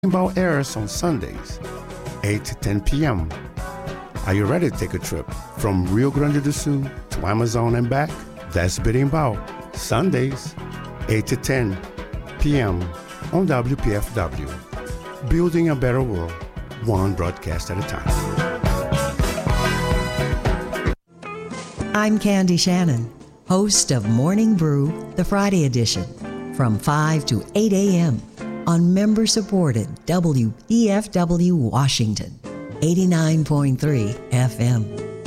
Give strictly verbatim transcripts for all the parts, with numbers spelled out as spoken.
About airs on Sundays, eight to ten p.m. Are you ready to take a trip from Rio Grande do Sul to Amazon and back? That's Berimbau, Sundays, eight to ten p.m. on W P F W. Building a better world, one broadcast at a time. I'm Candy Shannon, host of Morning Brew, the Friday edition, from five to eight a.m. on member-supported W E F W Washington, eighty-nine point three F M.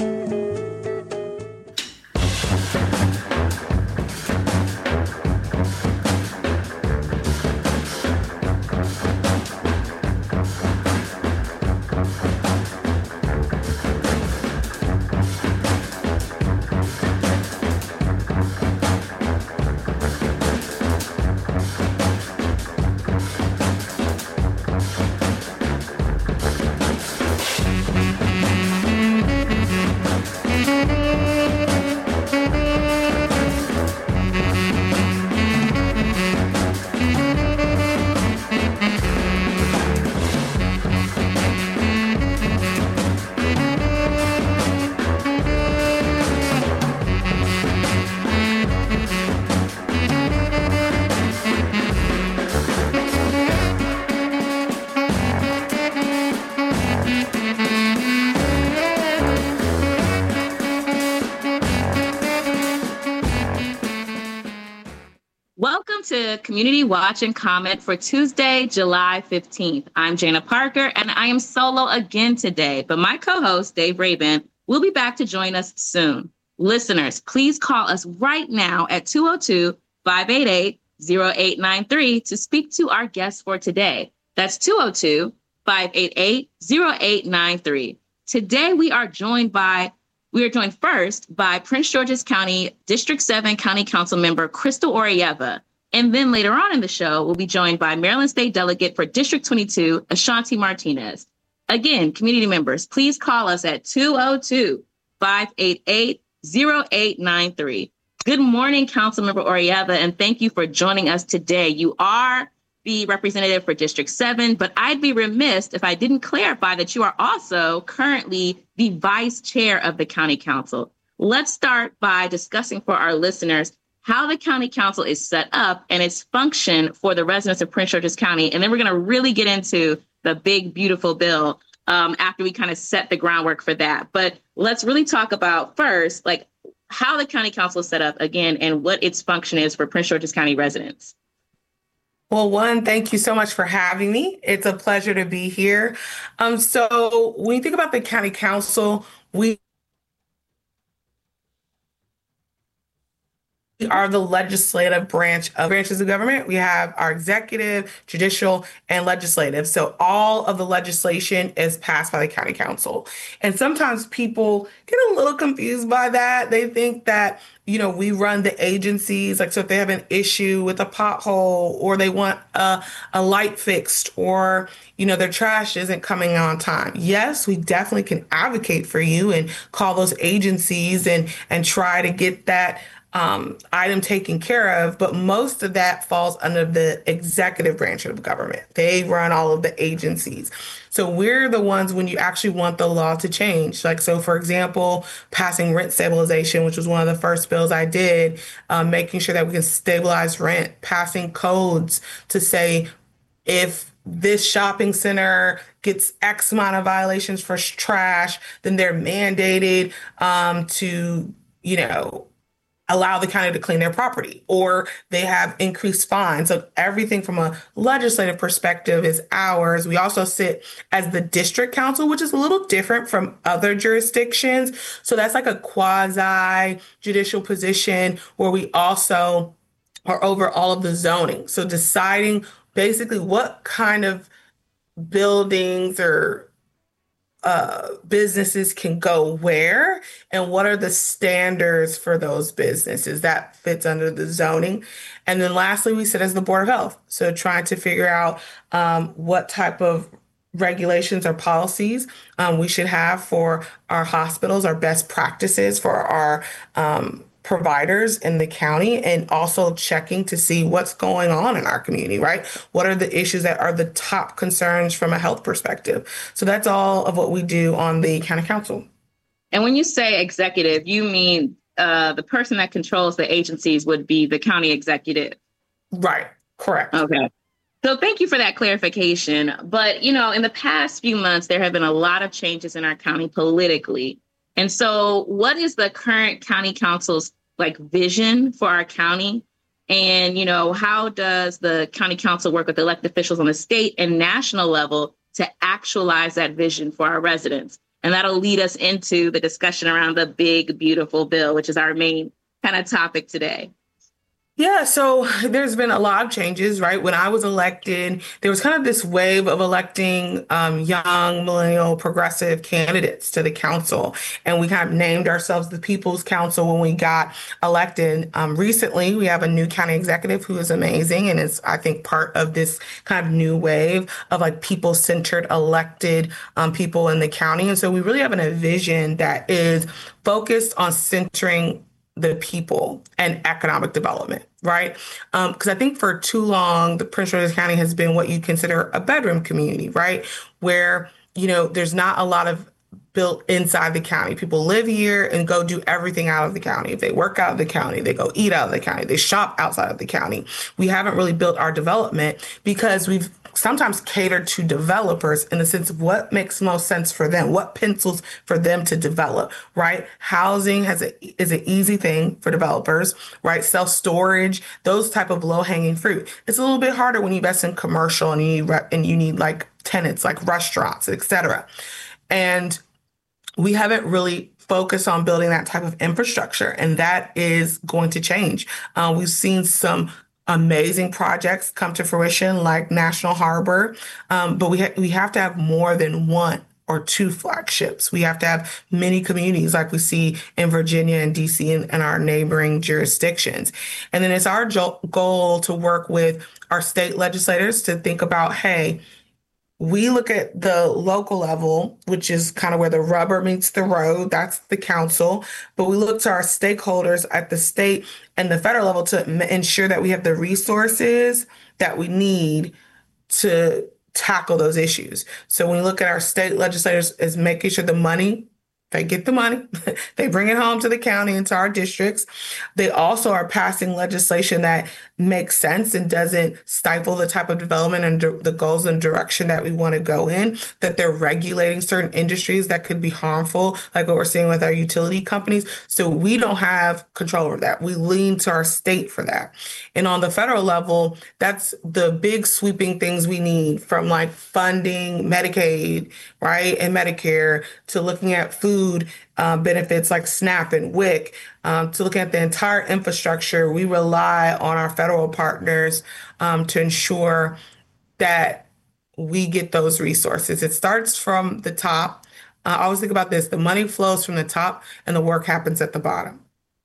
To Community Watch and Comment for Tuesday, July fifteenth. I'm Jana Parker, and I am solo again today, but my co-host, Dave Rabin, will be back to join us soon. Listeners, please call us right now at two oh two, five eight eight, oh eight nine three to speak to our guest for today. That's two oh two, five eight eight, oh eight nine three. Today, we are joined by We are joined first by Prince George's County District seven County Council member Crystal Orieva. And then later on in the show, we'll be joined by Maryland State Delegate for District twenty-two, Ashanti Martinez. Again, community members, please call us at two oh two, five eight eight, oh eight nine three. Good morning, Councilmember Orieva, and thank you for joining us today. You are the representative for District seven, but I'd be remiss if I didn't clarify that you are also currently the vice chair of the County Council. Let's start by discussing for our listeners how the County Council is set up and its function for the residents of Prince George's County. And then we're going to really get into the big, beautiful bill um, after we kind of set the groundwork for that. But let's really talk about first, like how the County Council is set up again and what its function is for Prince George's County residents. Well, one, thank you so much for having me. It's a pleasure to be here. Um, so when you think about the County Council, we We are the legislative branch of branches of government. We have our executive, judicial, and legislative. So all of the legislation is passed by the County Council. And sometimes people get a little confused by that. They think that, you know, we run the agencies. Like, so if they have an issue with a pothole or they want a, a light fixed or, you know, their trash isn't coming on time. Yes, we definitely can advocate for you and call those agencies and, and try to get that Um, item taken care of, but most of that falls under the executive branch of government. They run all of the agencies. So we're the ones when you actually want the law to change. Like, so for example, passing rent stabilization, which was one of the first bills I did, um, making sure that we can stabilize rent, passing codes to say if this shopping center gets X amount of violations for trash, then they're mandated um, to, you know, allow the county to clean their property, or they have increased fines. So everything from a legislative perspective is ours. We also sit as the district council, which is a little different from other jurisdictions. So that's like a quasi judicial position where we also are over all of the zoning. So deciding basically what kind of buildings or Uh, businesses can go where and what are the standards for those businesses that fits under the zoning. And then lastly, we sit as the Board of Health. So trying to figure out um, what type of regulations or policies um, we should have for our hospitals, our best practices for our um, providers in the county and also checking to see what's going on in our community, right? What are the issues that are the top concerns from a health perspective? So that's all of what we do on the county council. And when you say executive, you mean uh, the person that controls the agencies would be the county executive. Right. Correct. Okay. So thank you for that clarification. But, you know, in the past few months, there have been a lot of changes in our county politically. And so what is the current county council's like vision for our county? And, you know, how does the county council work with elected officials on the state and national level to actualize that vision for our residents? And that'll lead us into the discussion around the big, beautiful bill, which is our main kind of topic today. Yeah, so there's been a lot of changes, right? When I was elected, there was kind of this wave of electing um, young, millennial, progressive candidates to the council. And we kind of named ourselves the People's Council when we got elected. Um, recently, we have a new county executive who is amazing and is, I think, part of this kind of new wave of like people-centered elected um, people in the county. And so we really have a vision that is focused on centering the people and economic development, right? Because um, I think for too long, the Prince George's County has been what you consider a bedroom community, right? Where, you know, there's not a lot of built inside the county. People live here and go do everything out of the county. If they work out of the county, they go eat out of the county, they shop outside of the county. We haven't really built our development because we've sometimes catered to developers in the sense of what makes most sense for them, what pencils for them to develop, right? Housing has a, is an easy thing for developers, right? Self-storage, those type of low-hanging fruit. It's a little bit harder when you invest in commercial and you need, and you need like tenants, like restaurants, et cetera. And we haven't really focused on building that type of infrastructure, and that is going to change. Uh, we've seen some amazing projects come to fruition like National Harbor, um, but we, ha- we have to have more than one or two flagships. We have to have many communities like we see in Virginia and D C and, and our neighboring jurisdictions. And then it's our jo- goal to work with our state legislators to think about, hey, we look at the local level, which is kind of where the rubber meets the road. That's the council. But we look to our stakeholders at the state and the federal level to m- ensure that we have the resources that we need to tackle those issues. So when we look at our state legislators as making sure the money, they get the money, they bring it home to the county and to our districts. They also are passing legislation that makes sense and doesn't stifle the type of development and di- the goals and direction that we want to go in, that they're regulating certain industries that could be harmful, like what we're seeing with our utility companies. So we don't have control over that. We lean to our state for that. And on the federal level, that's the big sweeping things we need, from like funding Medicaid, right, and Medicare, to looking at food uh, benefits like SNAP and WIC, um, to look at the entire infrastructure. We rely on our federal partners um, to ensure that we get those resources. It starts from the top. Uh, I always think about this: the money flows from the top and the work happens at the bottom.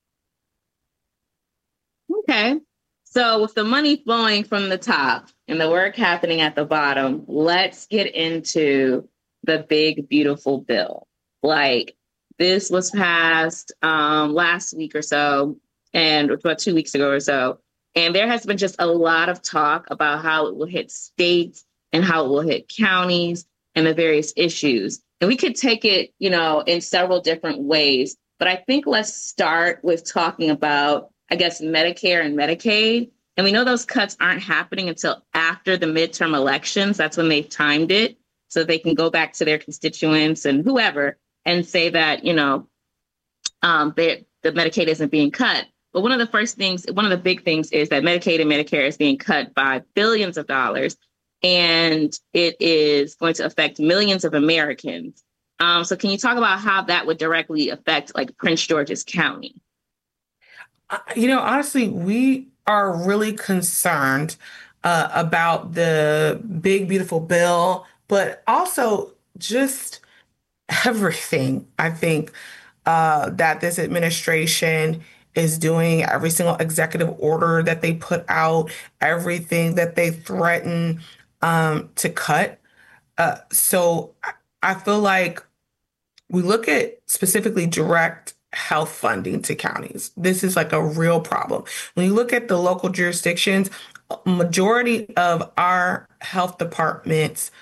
Okay. So with the money flowing from the top and the work happening at the bottom, let's get into the big, beautiful bill. Like, this was passed um, last week or so, and about two weeks ago or so. And there has been just a lot of talk about how it will hit states and how it will hit counties and the various issues. And we could take it, you know, in several different ways. But I think let's start with talking about, I guess, Medicare and Medicaid. And we know those cuts aren't happening until after the midterm elections. That's when they've timed it, so they can go back to their constituents and whoever and say that, you know, um, the Medicaid isn't being cut. But one of the first things, one of the big things is that Medicaid and Medicare is being cut by billions of dollars, and it is going to affect millions of Americans. Um, so can you talk about how that would directly affect like Prince George's County? Uh, you know, honestly, we are really concerned uh, about the big, beautiful bill, but also just everything, I think, uh, that this administration is doing, every single executive order that they put out, everything that they threaten um, to cut. Uh, so I I feel like we look at specifically direct health funding to counties. This is like a real problem. When you look at the local jurisdictions, majority of our health departments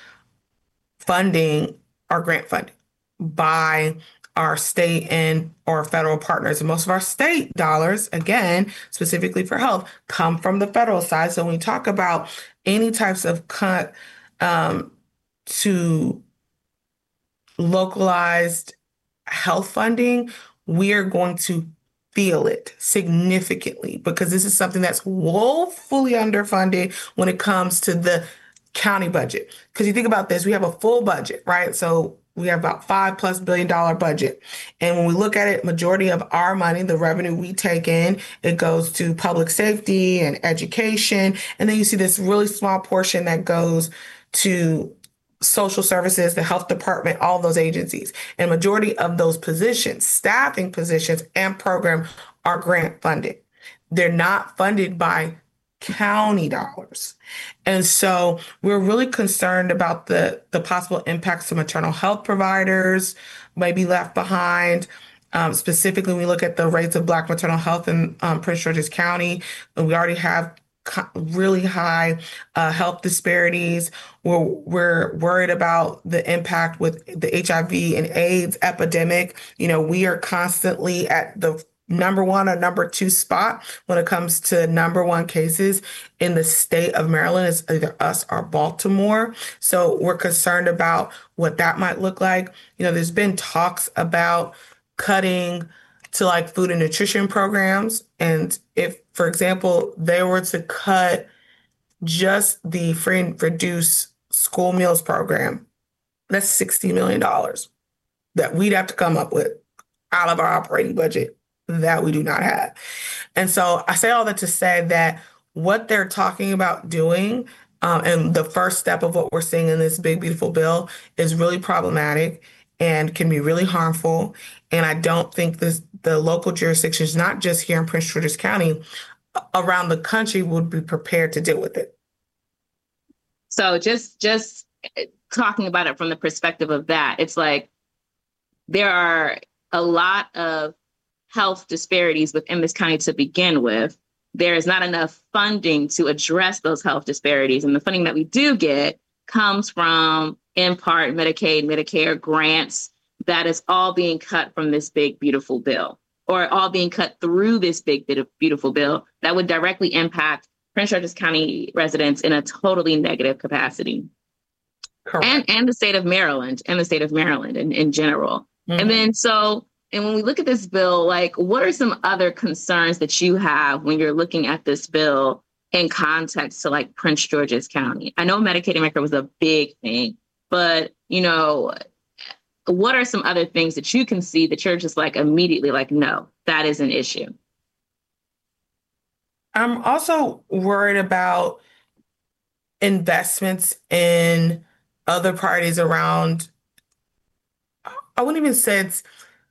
funding are grant funded by our state and or federal partners. And most of our state dollars, again, specifically for health, come from the federal side. So when we talk about any types of cut um, to localized health funding, we are going to feel it significantly because this is something that's woefully underfunded when it comes to the county budget. Because you think about this, we have a full budget, right? So we have about five plus billion dollar budget. And when we look at it, majority of our money, the revenue we take in, it goes to public safety and education. And then you see this really small portion that goes to social services, the health department, all those agencies. And majority of those positions, staffing positions and program are grant funded. They're not funded by county dollars. And so we're really concerned about the, the possible impacts to maternal health providers may be left behind. Um, specifically, when we look at the rates of Black maternal health in um, Prince George's County, and we already have co- really high uh, health disparities. We're, we're worried about the impact with the H I V and AIDS epidemic. You know, we are constantly at the number one or number two spot when it comes to number one cases in the state of Maryland. It's either us or Baltimore. So we're concerned about what that might look like. You know, there's been talks about cutting to like food and nutrition programs. And if, for example, they were to cut just the free and reduced school meals program, that's sixty million dollars that we'd have to come up with out of our operating budget that we do not have. And so I say all that to say that what they're talking about doing, um, and the first step of what we're seeing in this big, beautiful bill is really problematic and can be really harmful. And I don't think this, the local jurisdictions, not just here in Prince George's County, around the country would be prepared to deal with it. So just, just talking about it from the perspective of that, it's like there are a lot of health disparities within this county to begin with. There is not enough funding to address those health disparities. And the funding that we do get comes from, in part, Medicaid, Medicare grants. That is all being cut from this big, beautiful bill, or all being cut through this big, beautiful bill that would directly impact Prince George's County residents in a totally negative capacity. Correct. And, and the state of Maryland, and the state of Maryland in, in general. Mm-hmm. And then so, And when we look at this bill, like, what are some other concerns that you have when you're looking at this bill in context to like Prince George's County? I know Medicaid and Medicare was a big thing, but, you know, what are some other things that you can see that you're just like immediately like, no, that is an issue? I'm also worried about investments in other parties around, I wouldn't even say it's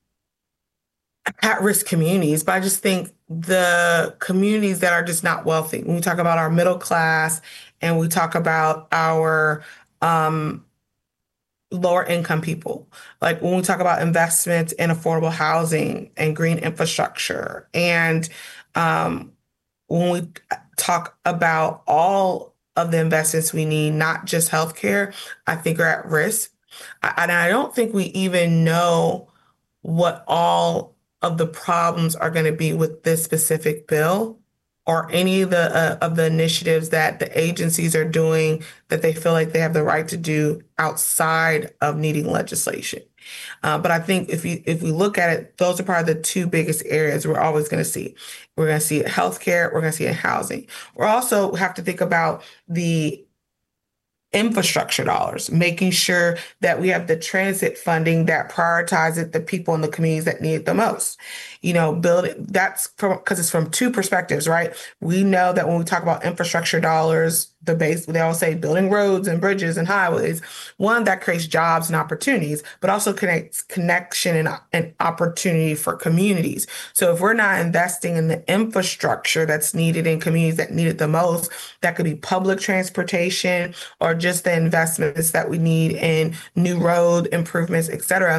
at-risk communities, but I just think the communities that are just not wealthy. When we talk about our middle class and we talk about our um, lower income people, like when we talk about investments in affordable housing and green infrastructure, and um, when we talk about all of the investments we need, not just healthcare, I think are at risk. I, and I don't think we even know what all of the problems are going to be with this specific bill or any of the uh, of the initiatives that the agencies are doing that they feel like they have the right to do outside of needing legislation. Uh, but I think if you if we look at it, those are probably the two biggest areas we're always going to see. We're going to see it healthcare. We're going to see it housing. We're also have to think about the infrastructure dollars, making sure that we have the transit funding that prioritizes the people in the communities that need it the most. You know, build it, that's because it's from two perspectives, right? We know that when we talk about infrastructure dollars, the base, they all say building roads and bridges and highways, one, that creates jobs and opportunities, but also connects connection and, and opportunity for communities. So if we're not investing in the infrastructure that's needed in communities that need it the most, that could be public transportation or just the investments that we need in new road improvements, et cetera,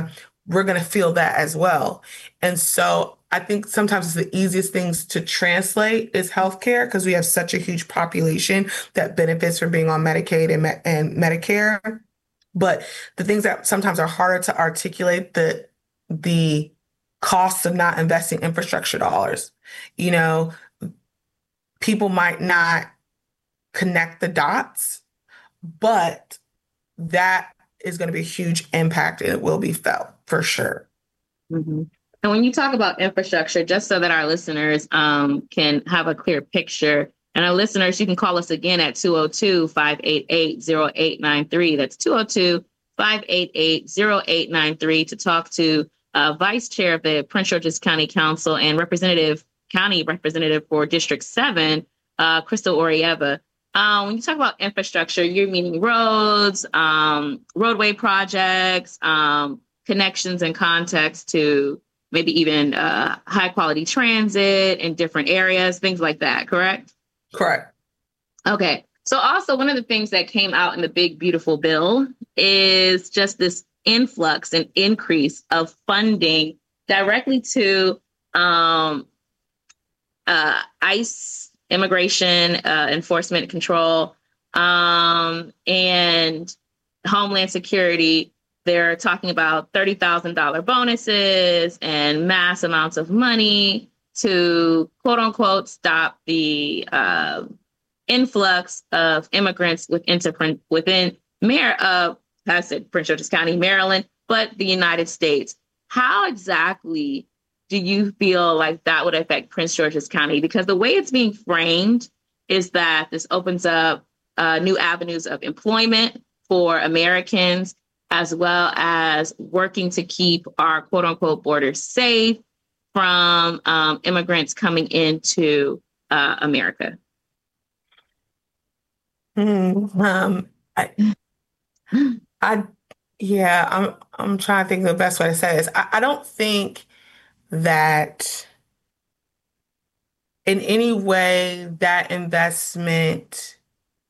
we're going to feel that as well. And so I think sometimes it's the easiest things to translate is healthcare because we have such a huge population that benefits from being on Medicaid and, Me- and Medicare. But the things that sometimes are harder to articulate, the the costs of not investing infrastructure dollars. You know, people might not connect the dots, but that is going to be a huge impact and it will be felt for sure. Mm-hmm. And when you talk about infrastructure, just so that our listeners um, can have a clear picture, and our listeners, you can call us again at two oh two, five eight eight, oh eight nine three. That's two oh two, five eight eight, oh eight nine three to talk to uh, Vice Chair of the Prince George's County Council and Representative County Representative for District seven, uh, Crystal Orieva. Um, when you talk about infrastructure, you're meaning roads, um, roadway projects, um, connections and context to maybe even uh, high quality transit in different areas, things like that, correct? Correct. Okay. So also one of the things that came out in the big, beautiful bill is just this influx and increase of funding directly to um, uh, ICE, immigration, uh, enforcement control, um, and Homeland Security. They're talking about thirty thousand dollars bonuses and mass amounts of money to, quote unquote, stop the uh, influx of immigrants within, within Mayor of, I said Prince George's County, Maryland, but the United States. How exactly do you feel like that would affect Prince George's County? Because the way it's being framed is that this opens up uh, new avenues of employment for Americans, as well as working to keep our quote unquote borders safe from um, immigrants coming into uh, America. Mm, um, I, I, yeah, I'm, I'm trying to think of the best way to say this. I, I don't think that in any way that investment,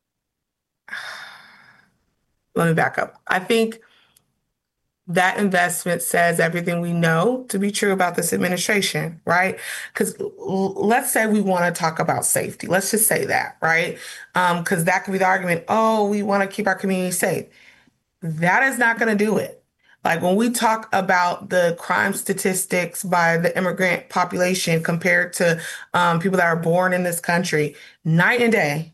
let me back up. I think that investment says everything we know to be true about this administration, right? Because l- let's say we want to talk about safety. Let's just say that, right? Because um, that could be the argument. Oh, we want to keep our community safe. That is not going to do it. Like when we talk about the crime statistics by the immigrant population compared to um, people that are born in this country, night and day.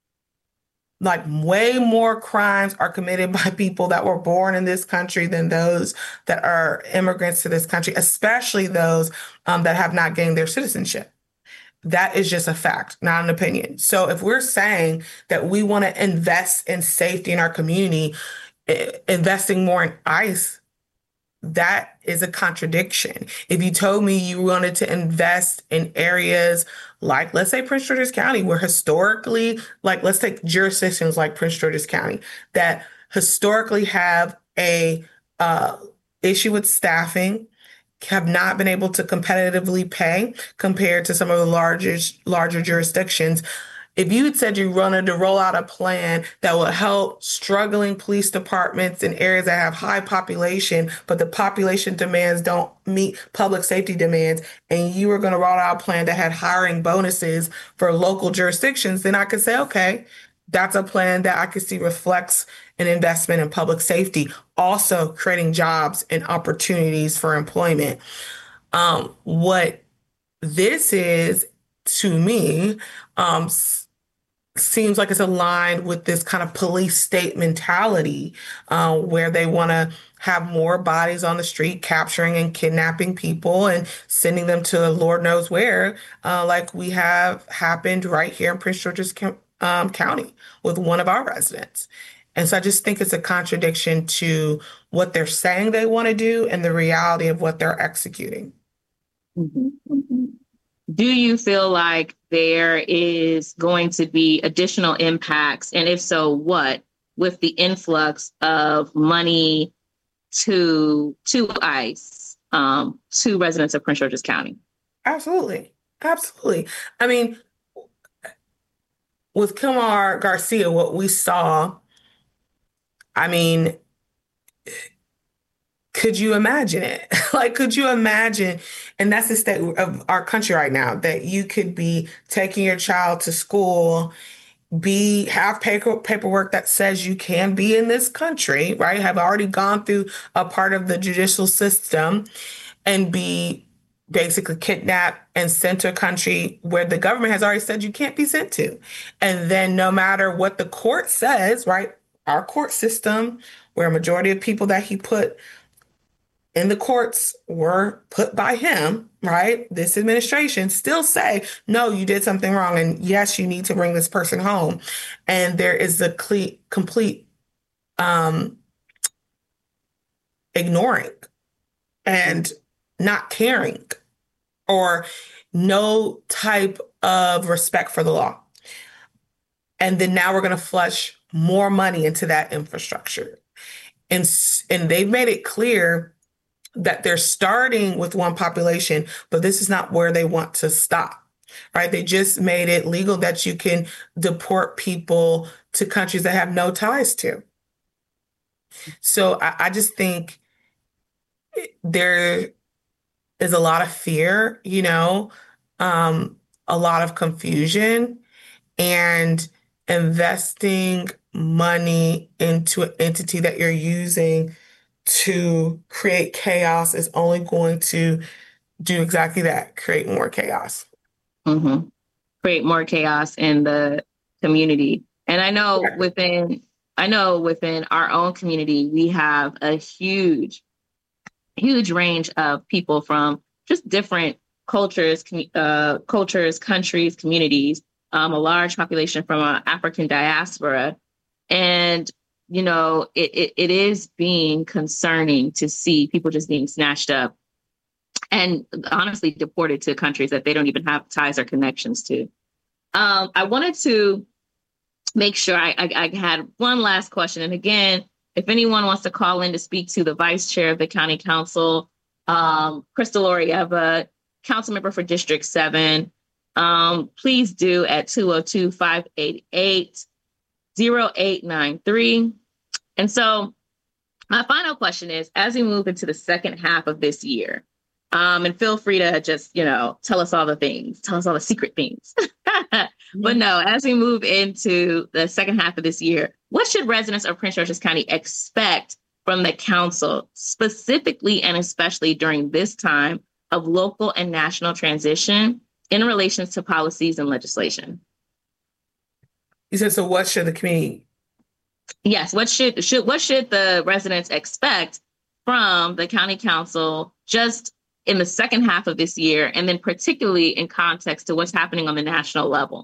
Like way more crimes are committed by people that were born in this country than those that are immigrants to this country, especially those um, that have not gained their citizenship. That is just a fact, not an opinion. So if we're saying that we want to invest in safety in our community, I- investing more in ICE, that is a contradiction. If you told me you wanted to invest in areas like, let's say, Prince George's County, where historically, like, let's take jurisdictions like Prince George's County that historically have a uh, issue with staffing, have not been able to competitively pay compared to some of the largest, larger jurisdictions. If you had said you wanted to roll out a plan that will help struggling police departments in areas that have high population, but the population demands don't meet public safety demands, and you were going to roll out a plan that had hiring bonuses for local jurisdictions, then I could say, okay, that's a plan that I could see reflects an investment in public safety, also creating jobs and opportunities for employment. Um, what this is, to me, um, seems like it's aligned with this kind of police state mentality uh, where they want to have more bodies on the street capturing and kidnapping people and sending them to Lord knows where, uh, like we have happened right here in Prince George's um, County with one of our residents. And so I just think it's a contradiction to what they're saying they want to do and the reality of what they're executing. Mm-hmm. Mm-hmm. Do you feel like there is going to be additional impacts? And if so, what, with the influx of money to to ICE, um, to residents of Prince George's County? Absolutely. Absolutely. I mean, with Kilmar Garcia, what we saw, I mean, could you imagine it? Like, could you imagine? And that's the state of our country right now, that you could be taking your child to school, be have paper, paperwork that says you can be in this country, right? Have already gone through a part of the judicial system and be basically kidnapped and sent to a country where the government has already said you can't be sent to. And then no matter what the court says, right? Our court system, where a majority of people that he put in the courts were put by him, right? This administration still say, no, you did something wrong. And yes, you need to bring this person home. And there is a cle- complete um, ignoring and not caring or no type of respect for the law. And then now we're going to flush more money into that infrastructure. And, and they've made it clear that they're starting with one population, but this is not where they want to stop, right? They just made it legal that you can deport people to countries that have no ties to. So I, I just think there is a lot of fear, you know, um, a lot of confusion, and investing money into an entity that you're using to create chaos is only going to do exactly that, create more chaos. Mm-hmm. Create more chaos in the community. And I know yeah. within, I know within our own community, we have a huge, huge range of people from just different cultures, uh, cultures, countries, communities, um, a large population from an African diaspora. And you know, it, it it is being concerning to see people just being snatched up and honestly deported to countries that they don't even have ties or connections to. Um, I wanted to make sure I, I, I had one last question. And again, if anyone wants to call in to speak to the vice chair of the county council, um, Crystal Orieva, council member for District seven, um, please do at two oh two, five eight eight, oh eight nine three. And so my final question is, as we move into the second half of this year, um, and feel free to just, you know, tell us all the things, tell us all the secret things. But no, as we move into the second half of this year, what should residents of Prince George's County expect from the council, specifically and especially during this time of local and national transition in relation to policies and legislation? You said, so what should the community? Yes, what should should what should the residents expect from the county council just in the second half of this year, and then particularly in context to what's happening on the national level?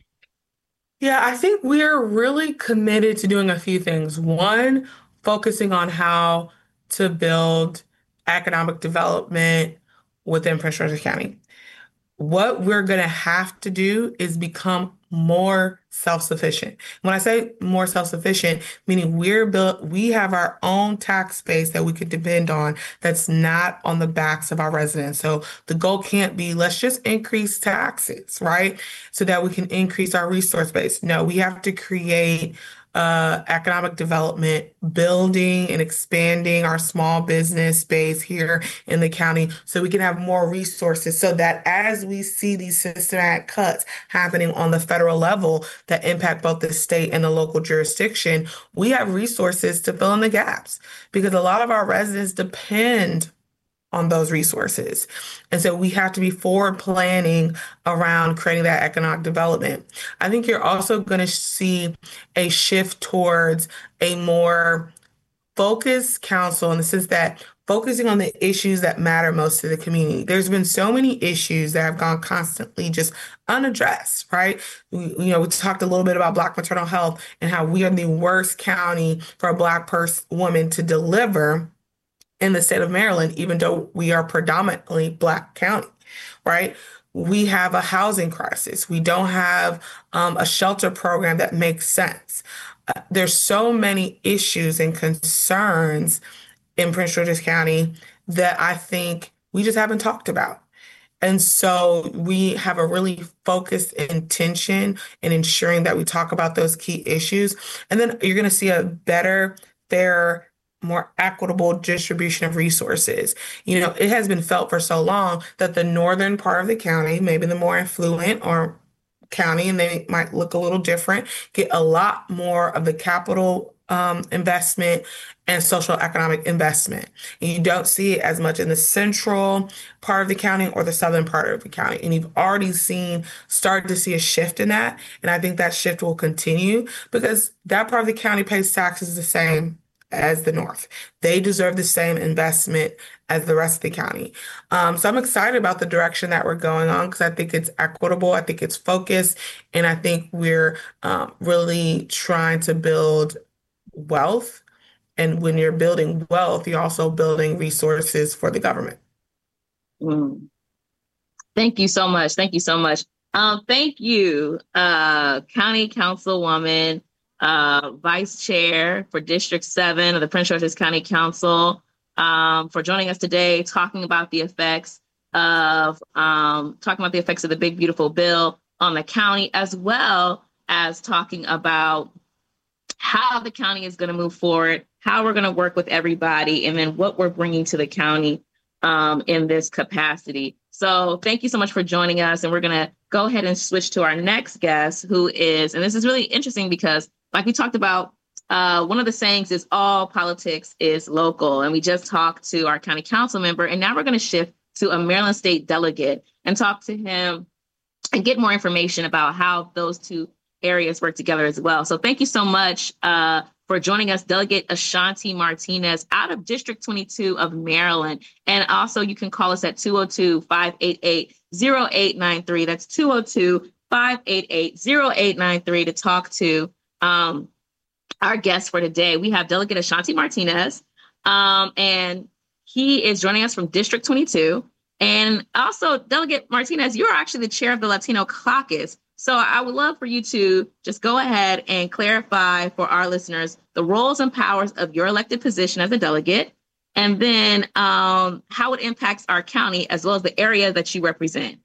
Yeah, I think we're really committed to doing a few things. One, focusing on how to build economic development within Prince George's County. What we're going to have to do is become more self-sufficient. When I say more self-sufficient, meaning we're built, we have our own tax base that we could depend on that's not on the backs of our residents. So the goal can't be, let's just increase taxes, right? So that we can increase our resource base. No, we have to create Uh, economic development, building and expanding our small business space here in the county so we can have more resources, so that as we see these systematic cuts happening on the federal level that impact both the state and the local jurisdiction, we have resources to fill in the gaps, because a lot of our residents depend on those resources. And so we have to be forward planning around creating that economic development. I think you're also going to see a shift towards a more focused council, in the sense that focusing on the issues that matter most to the community. There's been so many issues that have gone constantly just unaddressed, right? We, you know, we talked a little bit about Black maternal health and how we are the worst county for a Black person, woman to deliver in the state of Maryland, even though we are predominantly Black county, right? We have a housing crisis. We don't have um, a shelter program that makes sense. Uh, there's so many issues and concerns in Prince George's County that I think we just haven't talked about. And so we have a really focused intention in ensuring that we talk about those key issues. And then you're going to see a better, fairer, more equitable distribution of resources. You know, it has been felt for so long that the northern part of the county, maybe the more affluent or county, and they might look a little different, get a lot more of the capital um, investment and social economic investment. And you don't see it as much in the central part of the county or the southern part of the county. And you've already seen, started to see a shift in that. And I think that shift will continue because that part of the county pays taxes the same as the North. They deserve the same investment as the rest of the county. Um, so I'm excited about the direction that we're going on because I think it's equitable. I think it's focused. And I think we're um, really trying to build wealth. And when you're building wealth, you're also building resources for the government. Mm. Thank you so much. Thank you so much. Um, thank you, uh, County Councilwoman, uh, Vice Chair for District seven of the Prince George's County Council, um, for joining us today, talking about the effects of um, talking about the effects of the Big Beautiful Bill on the county, as well as talking about how the county is going to move forward, how we're going to work with everybody, and then what we're bringing to the county um, in this capacity. So thank you so much for joining us. And we're going to go ahead and switch to our next guest, who is, and this is really interesting because like we talked about, uh, one of the sayings is all politics is local. And we just talked to our county council member, and now we're going to shift to a Maryland State delegate and talk to him and get more information about how those two areas work together as well. So thank you so much uh, for joining us, Delegate Ashanti Martinez out of District twenty-two of Maryland. And also you can call us at two oh two, five eight eight, oh eight nine three. That's two oh two, five eight eight, oh eight nine three to talk to um, our guest for today. We have Delegate Ashanti Martinez, um, and he is joining us from District twenty-two. And also, Delegate Martinez, you're actually the chair of the Latino Caucus. So I would love for you to just go ahead and clarify for our listeners the roles and powers of your elected position as a delegate, and then um, how it impacts our county as well as the area that you represent.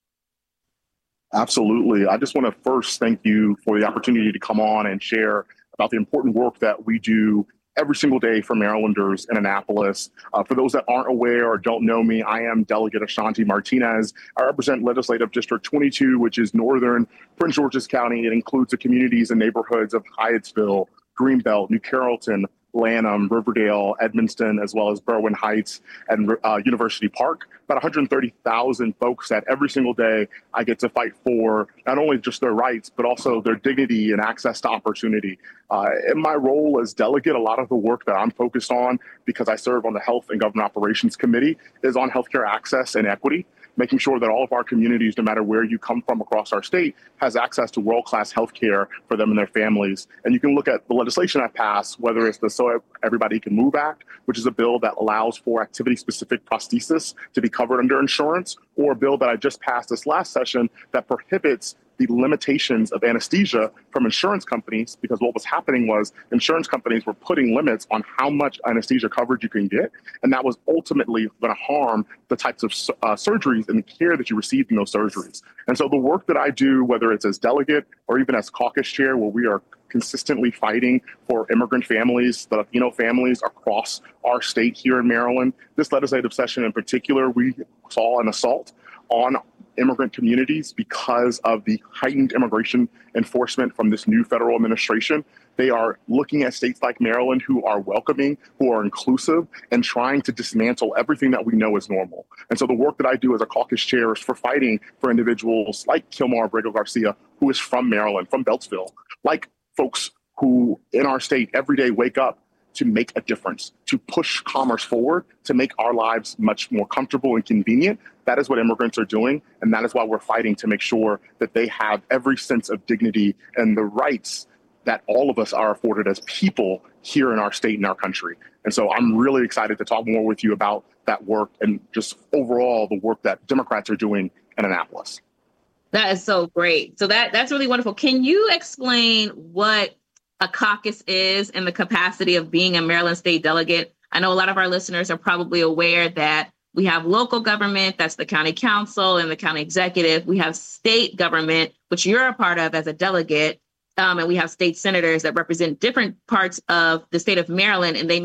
Absolutely. I just want to first thank you for the opportunity to come on and share about the important work that we do every single day for Marylanders in Annapolis. Uh, for those that aren't aware or don't know me, I am Delegate Ashanti Martinez. I represent Legislative District twenty-two, which is northern Prince George's County. It includes the communities and neighborhoods of Hyattsville, Greenbelt, New Carrollton, Lanham, Riverdale, Edmonston, as well as Berwyn Heights and uh, University Park. About one hundred thirty thousand folks that every single day I get to fight for not only just their rights, but also their dignity and access to opportunity. Uh, in my role as delegate, a lot of the work that I'm focused on, because I serve on the Health and Government Operations Committee, is on healthcare access and equity, making sure that all of our communities, no matter where you come from across our state, has access to world-class healthcare for them and their families. And you can look at the legislation I passed, whether it's the So Everybody Can Move Act, which is a bill that allows for activity-specific prosthesis to be covered under insurance, or a bill that I just passed this last session that prohibits the limitations of anesthesia from insurance companies, because what was happening was insurance companies were putting limits on how much anesthesia coverage you can get. And that was ultimately going to harm the types of uh, surgeries and the care that you received in those surgeries. And so the work that I do, whether it's as delegate or even as caucus chair, where we are consistently fighting for immigrant families, the Latino families across our state here in Maryland, this legislative session in particular, we saw an assault on immigrant communities because of the heightened immigration enforcement from this new federal administration. They are looking at states like Maryland who are welcoming, who are inclusive, and trying to dismantle everything that we know is normal. And so the work that I do as a caucus chair is for fighting for individuals like Kilmar Abrego Garcia, who is from Maryland, from Beltsville, like folks who in our state every day wake up to make a difference, to push commerce forward, to make our lives much more comfortable and convenient. That is what immigrants are doing. And that is why we're fighting to make sure that they have every sense of dignity and the rights that all of us are afforded as people here in our state and our country. And so I'm really excited to talk more with you about that work and just overall the work that Democrats are doing in Annapolis. That is so great. So that that's really wonderful. Can you explain what a caucus is in the capacity of being a Maryland State delegate? I know a lot of our listeners are probably aware that we have local government, that's the county council and the county executive. We have state government, which you're a part of as a delegate. Um, and we have state senators that represent different parts of the state of Maryland, and they make up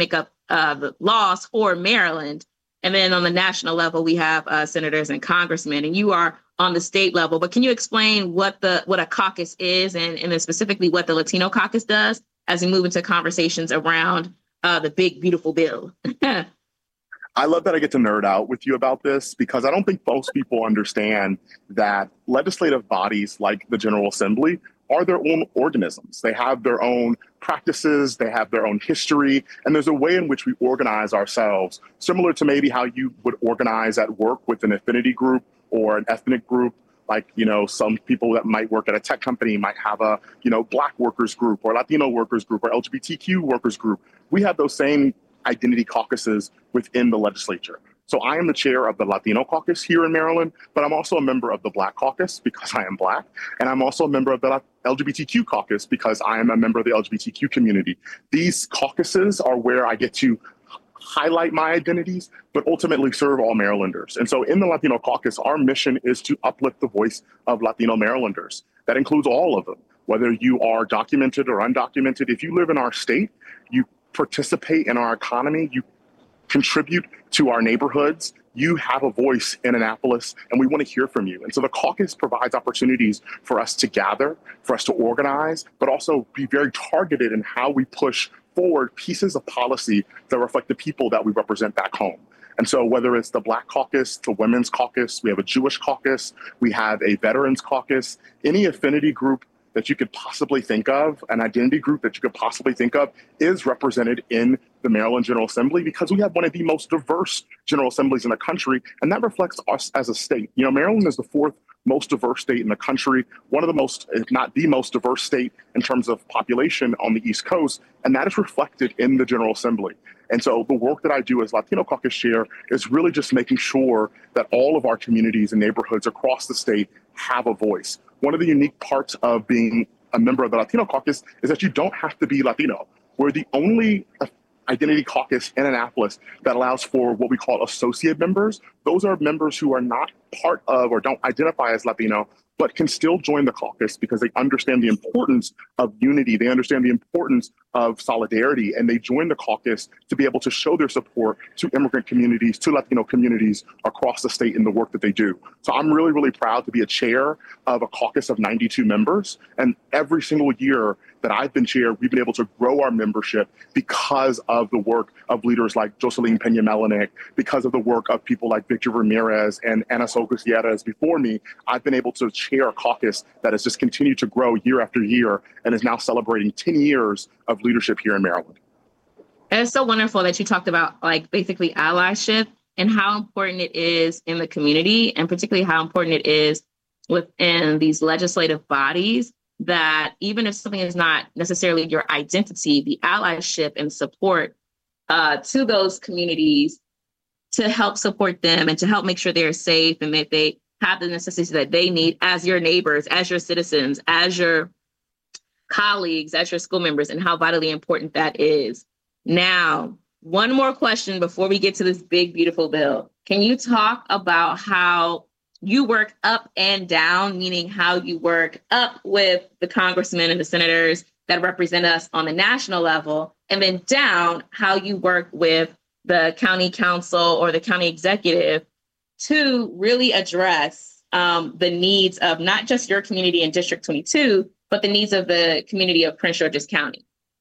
uh, the laws for Maryland. And then on the national level, we have uh, senators and congressmen, and you are on the state level. But can you explain what the what a caucus is, and, and then specifically what the Latino caucus does as we move into conversations around uh, the big, beautiful bill? I love that I get to nerd out with you about this, because I don't think most people understand that legislative bodies like the General Assembly are their own organisms. They have their own practices, they have their own history, and there's a way in which we organize ourselves, similar to maybe how you would organize at work with an affinity group or an ethnic group. Like, you know, some people that might work at a tech company might have a, you know, Black workers group or Latino workers group or L G B T Q workers group. We have those same identity caucuses within the legislature. So I am the chair of the Latino caucus here in Maryland, but I'm also a member of the Black caucus because I am Black. And I'm also a member of the L G B T Q caucus because I am a member of the L G B T Q community. These caucuses are where I get to highlight my identities, but ultimately serve all Marylanders. And so in the Latino caucus, our mission is to uplift the voice of Latino Marylanders. That includes all of them, whether you are documented or undocumented. If you live in our state, you participate in our economy, you contribute to our neighborhoods, you have a voice in Annapolis, and we want to hear from you. And so the caucus provides opportunities for us to gather, for us to organize, but also be very targeted in how we push forward pieces of policy that reflect the people that we represent back home. And so whether it's the Black caucus, the Women's caucus, we have a Jewish caucus, we have a Veterans caucus, any affinity group that you could possibly think of, an identity group that you could possibly think of, is represented in the Maryland General Assembly, because we have one of the most diverse General Assemblies in the country, and that reflects us as a state. You know, Maryland is the fourth most diverse state in the country, one of the most, if not the most diverse state in terms of population on the East Coast, and that is reflected in the General Assembly. And so the work that I do as Latino caucus chair is really just making sure that all of our communities and neighborhoods across the state have a voice. One of the unique parts of being a member of the Latino caucus is that you don't have to be Latino. We're the only identity caucus in Annapolis that allows for what we call associate members. Those are members who are not part of or don't identify as Latino, but can still join the caucus because they understand the importance of unity. They understand the importance of solidarity, and they join the caucus to be able to show their support to immigrant communities, to Latino communities across the state in the work that they do. So I'm really, really proud to be a chair of a caucus of ninety-two members. And every single year that I've been chair, we've been able to grow our membership because of the work of leaders like Jocelyn Pena-Melanik, because of the work of people like Victor Ramirez and Ana Sol Gutierrez before me. I've been able to chair a caucus that has just continued to grow year after year and is now celebrating ten years of leadership here in Maryland. And it's so wonderful that you talked about, like, basically allyship and how important it is in the community, and particularly how important it is within these legislative bodies, that even if something is not necessarily your identity, the allyship and support uh, to those communities to help support them and to help make sure they're safe and that they have the necessities that they need as your neighbors, as your citizens, as your colleagues, as your school members, and how vitally important that is. Now, one more question before we get to this big, beautiful bill. Can you talk about how you work up and down, meaning how you work up with the congressmen and the senators that represent us on the national level, and then down how you work with the county council or the county executive to really address um, the needs of not just your community in District twenty-two, but the needs of the community of Prince George's County?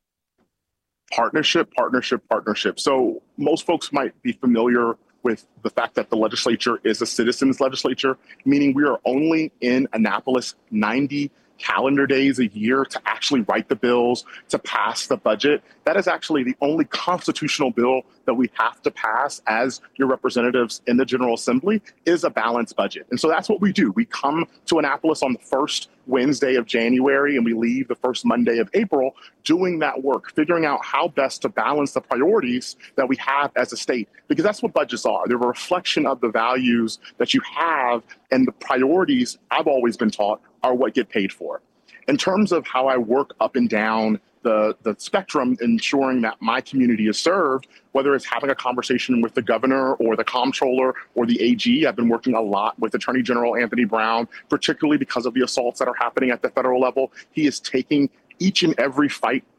Partnership, partnership, partnership. So most folks might be familiar with the fact that the legislature is a citizens legislature, meaning we are only in Annapolis ninety calendar days a year to actually write the bills, to pass the budget. That is actually the only constitutional bill that we have to pass as your representatives in the General Assembly is a balanced budget. And so that's what we do. We come to Annapolis on the first Wednesday of January and we leave the first Monday of April doing that work, figuring out how best to balance the priorities that we have as a state, because that's what budgets are. They're a reflection of the values that you have, and the priorities, I've always been taught, are what get paid for. In terms of how I work up and down the, the spectrum, ensuring that my community is served, whether it's having a conversation with the governor or the comptroller or the A G. I've been working a lot with Attorney General Anthony Brown, particularly because of the assaults that are happening at the federal level. He is taking each and every fight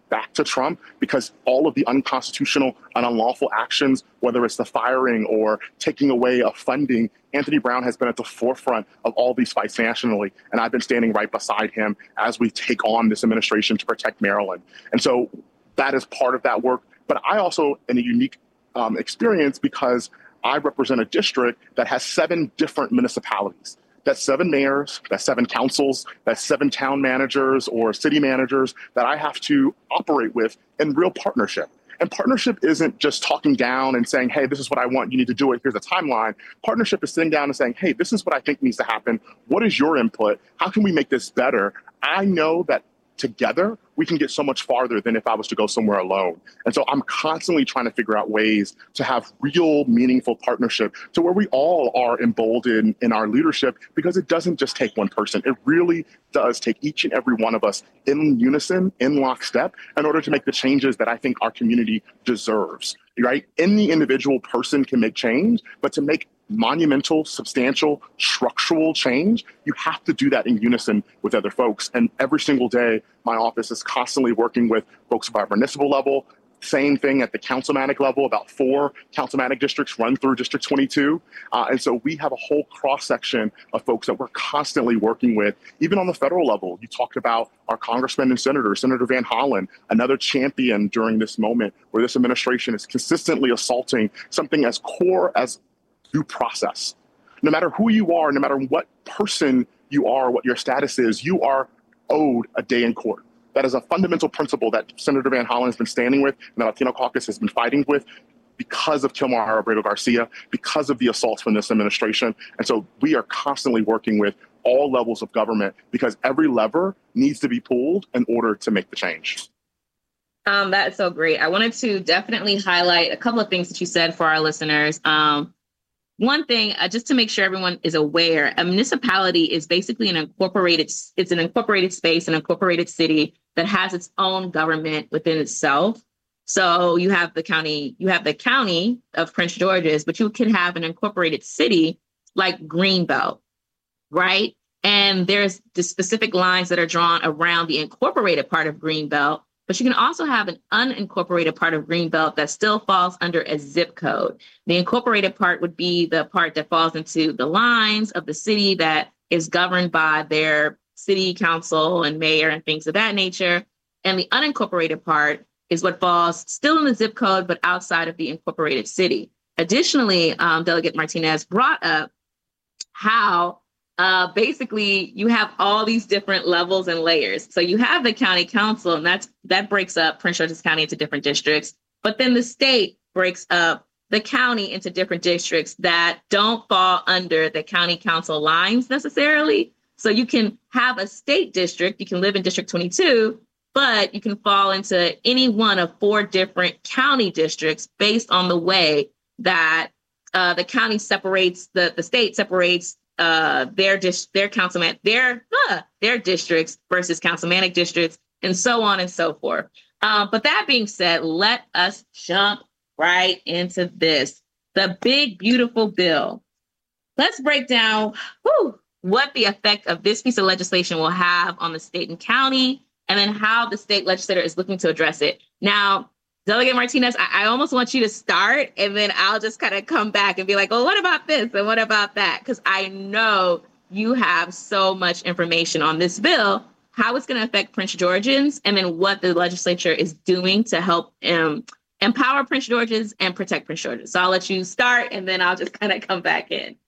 back to Trump because all of the unconstitutional and unlawful actions, whether it's the firing or taking away of funding, Anthony Brown has been at the forefront of all these fights nationally. And I've been standing right beside him as we take on this administration to protect Maryland. And so that is part of that work. But I also, in a unique um, experience, because I represent a district that has seven different municipalities. That's seven mayors, that's seven councils, that's seven town managers or city managers that I have to operate with in real partnership. And partnership isn't just talking down and saying, hey, this is what I want, you need to do it, here's a timeline. Partnership is sitting down and saying, hey, this is what I think needs to happen. What is your input? How can we make this better? I know that together, we can get so much farther than if I was to go somewhere alone. And so I'm constantly trying to figure out ways to have real, meaningful partnership to where we all are emboldened in our leadership, because it doesn't just take one person. It really does take each and every one of us in unison, in lockstep, in order to make the changes that I think our community deserves, right? Any individual person can make change, but to make monumental, substantial, structural change, you have to do that in unison with other folks. And every single day, my office is constantly working with folks at our municipal level. Same thing at the councilmanic level. About four councilmanic districts run through District twenty-two. Uh, and so we have a whole cross-section of folks that we're constantly working with. Even on the federal level, you talked about our congressmen and senators, Senator Van Hollen, another champion during this moment where this administration is consistently assaulting something as core as due process. No matter who you are, no matter what person you are, what your status is, you are owed a day in court. That is a fundamental principle that Senator Van Hollen has been standing with and the Latino Caucus has been fighting with because of Kilmar Abrego Garcia, because of the assaults from this administration. And so we are constantly working with all levels of government because every lever needs to be pulled in order to make the change. Um, that's so great. I wanted to definitely highlight a couple of things that you said for our listeners. Um, One thing, uh, just to make sure everyone is aware, a municipality is basically an incorporated, it's an incorporated space, an incorporated city that has its own government within itself. So you have the county, you have the county of Prince George's, but you can have an incorporated city like Greenbelt, right? And there's the specific lines that are drawn around the incorporated part of Greenbelt, but you can also have an unincorporated part of Greenbelt that still falls under a zip code. The incorporated part would be the part that falls into the lines of the city that is governed by their city council and mayor and things of that nature. And the unincorporated part is what falls still in the zip code, but outside of the incorporated city. Additionally, um, Delegate Martinez brought up how Uh, basically, you have all these different levels and layers. So you have the county council, and that's that breaks up Prince George's County into different districts. But then the state breaks up the county into different districts that don't fall under the county council lines necessarily. So you can have a state district, you can live in District twenty-two, but you can fall into any one of four different county districts based on the way that uh, the county separates, the, the state separates uh, their dis- their councilman, their uh, their districts versus councilmanic districts, and so on and so forth. Uh, but that being said, let us jump right into this, the big, beautiful bill. Let's break down whew, what the effect of this piece of legislation will have on the state and county, and then how the state legislature is looking to address it. Now, Delegate Martinez, I, I almost want you to start, and then I'll just kind of come back and be like, well, what about this and what about that? Because I know you have so much information on this bill, how it's going to affect Prince Georgians, and then what the legislature is doing to help um, empower Prince Georgians and protect Prince Georgians. So I'll let you start, and then I'll just kind of come back in.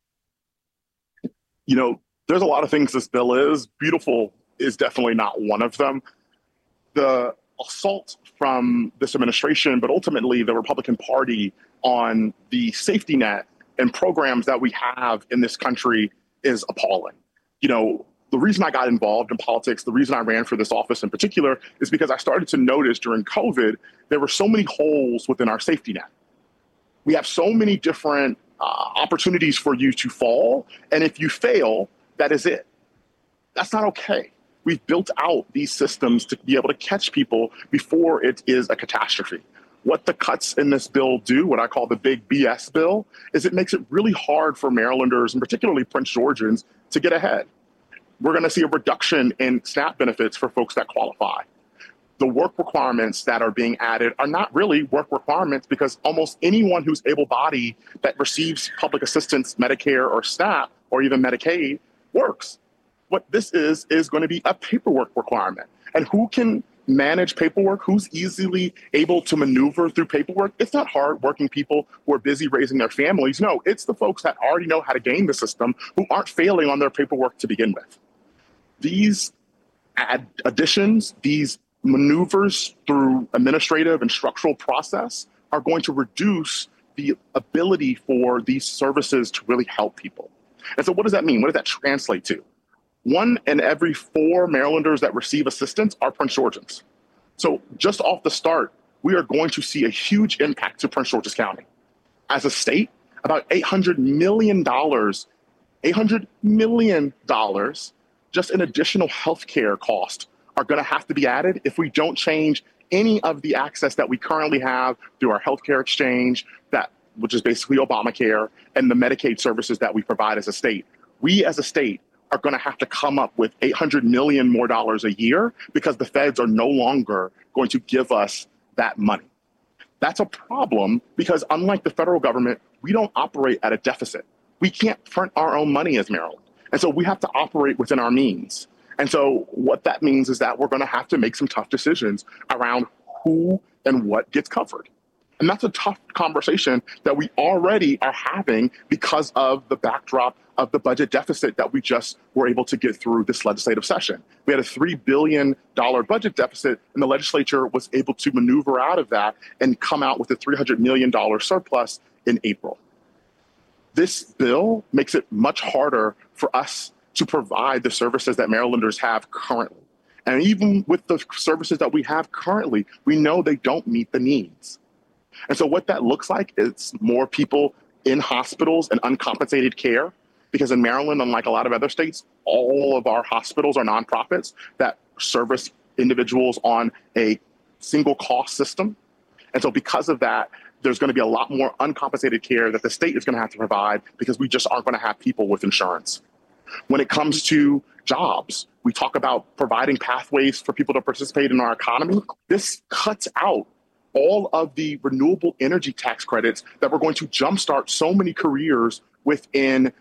You know, there's a lot of things this bill is. Beautiful is definitely not one of them. The assault from this administration, but ultimately the Republican Party on the safety net and programs that we have in this country is appalling. You know, the reason I got involved in politics, the reason I ran for this office in particular, is because I started to notice during COVID, there were so many holes within our safety net. We have so many different uh, opportunities for you to fall. And if you fail, that is it. That's not okay. We've built out these systems to be able to catch people before it is a catastrophe. What the cuts in this bill do, what I call the big B S bill, is it makes it really hard for Marylanders, and particularly Prince Georgians, to get ahead. We're going to see a reduction in SNAP benefits for folks that qualify. the work requirements that are being added are not really work requirements, because almost anyone who's able-bodied that receives public assistance, Medicare or SNAP, or even Medicaid, works. What this is, is going to be a paperwork requirement. And who can manage paperwork? Who's easily able to maneuver through paperwork? It's not hard-working people who are busy raising their families. No, it's the folks that already know how to game the system who aren't failing on their paperwork to begin with. These add additions, these maneuvers through administrative and structural process are going to reduce the ability for these services to really help people. And so what does that mean? What does that translate to? One in every four Marylanders that receive assistance are Prince Georgians. So just off the start, we are going to see a huge impact to Prince George's County. As a state, about eight hundred million dollars, eight hundred million dollars just in additional healthcare cost are going to have to be added if we don't change any of the access that we currently have through our healthcare exchange, that which is basically Obamacare, and the Medicaid services that we provide as a state. We as a state are going to have to come up with eight hundred million dollars more dollars a year because the feds are no longer going to give us that money. That's a problem because unlike the federal government, we don't operate at a deficit. We can't print our own money as Maryland. And so we have to operate within our means. And so what that means is that we're going to have to make some tough decisions around who and what gets covered. And that's a tough conversation that we already are having because of the backdrop of the budget deficit that we just were able to get through this legislative session. We had a three billion dollars budget deficit, and the legislature was able to maneuver out of that and come out with a three hundred million dollars surplus in April. This bill makes it much harder for us to provide the services that Marylanders have currently. And even with the services that we have currently, we know they don't meet the needs. And so what that looks like is more people in hospitals and uncompensated care, because in Maryland, unlike a lot of other states, all of our hospitals are nonprofits that service individuals on a single cost system. And so because of that, there's going to be a lot more uncompensated care that the state is going to have to provide because we just aren't going to have people with insurance. When it comes to jobs, we talk about providing pathways for people to participate in our economy. This cuts out all of the renewable energy tax credits that were going to jumpstart so many careers within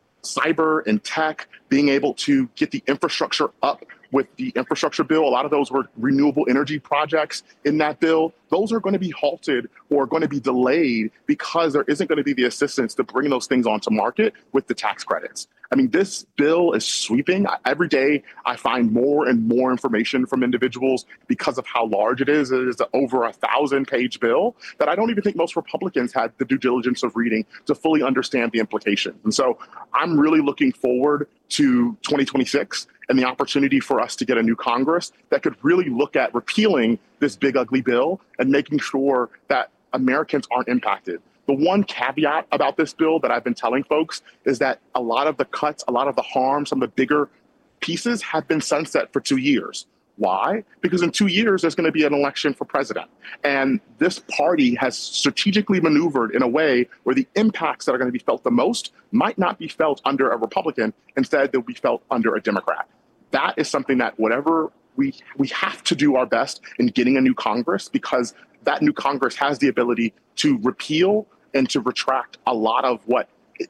cyber and tech, being able to get the infrastructure up with the infrastructure bill. A lot of those were renewable energy projects in that bill. Those are going to be halted or going to be delayed because there isn't going to be the assistance to bring those things onto market with the tax credits. I mean, this bill is sweeping. Every day I find more and more information from individuals because of how large it is. It is an over a thousand page bill that I don't even think most Republicans had the due diligence of reading to fully understand the implications. And so I'm really looking forward to twenty twenty-six and the opportunity for us to get a new Congress that could really look at repealing this big, ugly bill and making sure that Americans aren't impacted. The one caveat about this bill that I've been telling folks is that a lot of the cuts, a lot of the harm, some of the bigger pieces have been sunset for two years. Why? Because in two years, there's going to be an election for president. And this party has strategically maneuvered in a way where the impacts that are going to be felt the most might not be felt under a Republican. Instead, they'll be felt under a Democrat. That is something that whatever we we have to do our best in getting a new Congress, because that new Congress has the ability to repeal and to retract a lot of what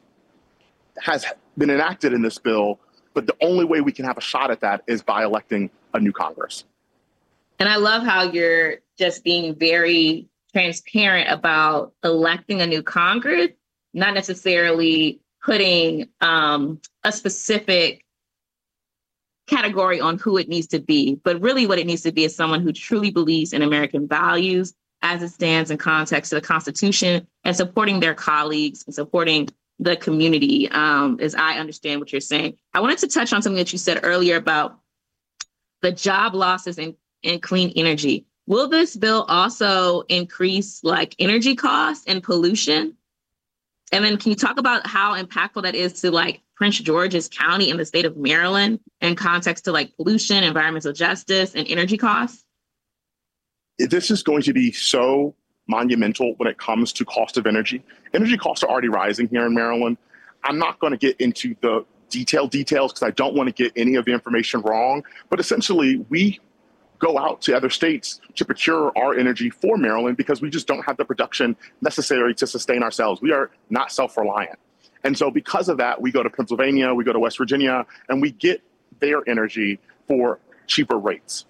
has been enacted in this bill. But the only way we can have a shot at that is by electing a new Congress. And I love how you're just being very transparent about electing a new Congress, not necessarily putting um, a specific category on who it needs to be, but really what it needs to be is someone who truly believes in American values as it stands in context to the Constitution, and supporting their colleagues and supporting the community, um, as I understand what you're saying. I wanted to touch on something that you said earlier about the job losses in, in clean energy. Will this bill also increase like energy costs and pollution? And then can you talk about how impactful that is to like Prince George's County in the state of Maryland in context to like pollution, environmental justice, and energy costs? This is going to be so monumental when it comes to cost of energy. Energy costs are already rising here in Maryland. I'm not going to get into the detailed details because I don't want to get any of the information wrong. But essentially, we go out to other states to procure our energy for Maryland because we just don't have the production necessary to sustain ourselves. We are not self-reliant. And so because of that, we go to Pennsylvania, we go to West Virginia, and we get their energy for cheaper rates.